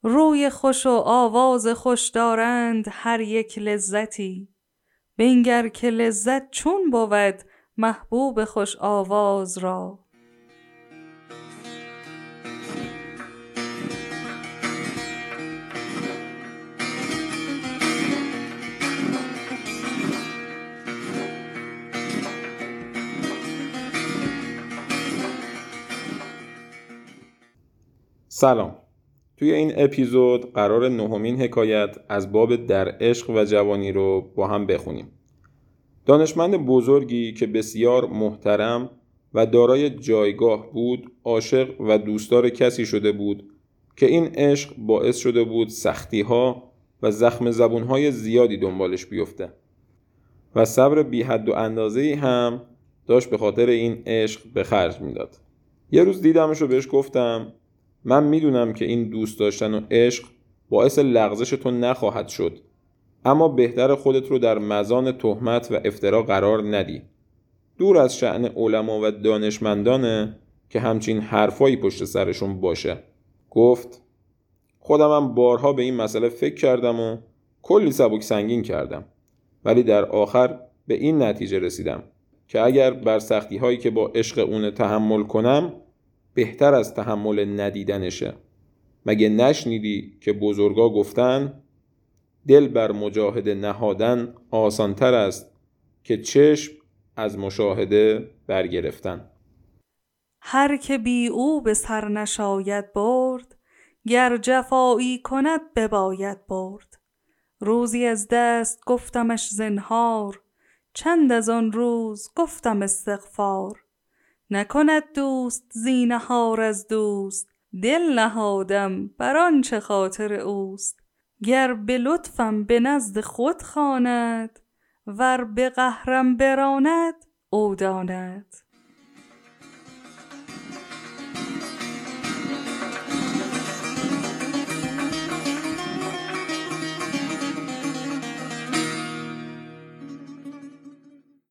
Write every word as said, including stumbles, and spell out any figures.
روی خوش و آواز خوش دارند هر یک لذتی، بنگر که لذت چون بود محبوب خوش آواز را. سلام. توی این اپیزود قرار نهمین حکایت از باب در عشق و جوانی رو با هم بخونیم. دانشمند بزرگی که بسیار محترم و دارای جایگاه بود، عاشق و دوستدار کسی شده بود که این عشق باعث شده بود سختی‌ها و زخم زبون‌های زیادی دنبالش بیفته و صبر بی حد و اندازه‌ای هم داشت به خاطر این عشق به خرج میداد. یه روز دیدمش و بهش گفتم من میدونم که این دوست داشتن و عشق باعث لغزش تو نخواهد شد، اما بهتر خودت رو در مزان تهمت و افترا قرار ندی. دور از شأن علما و دانشمندانه که همچین حرفایی پشت سرشون باشه. گفت خودم هم بارها به این مسئله فکر کردم و کلی سبک سنگین کردم، ولی در آخر به این نتیجه رسیدم که اگر بر سختی هایی که با عشق اون تحمل کنم بهتر از تحمل ندیدنشه. مگه نشنیدی که بزرگا گفتن دل بر مجاهده نهادن آسانتر است که چشم از مشاهده برگرفتن. هر که بی او به سر نشاید برد، گر جفایی کند بباید برد. روزی از دست گفتمش زنهار، چند از آن روز گفتم استغفار. نکند دوست زینهار از دوست، دل نهادم بر آنچه خاطر اوست. گر به لطفم به نزد خود خواند، ور به قهرم براند او داند.